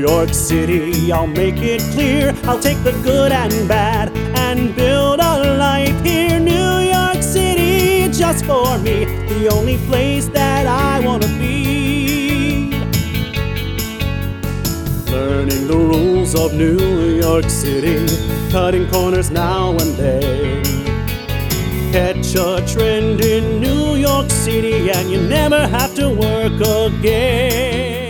York City, I'll make it clear. I'll take the good and bad and build a life here. New York City, just for me, the only place that I wanna be. Learning the rules of New York City, cutting corners now and then. Catch a trend in New York City and you never have to work again.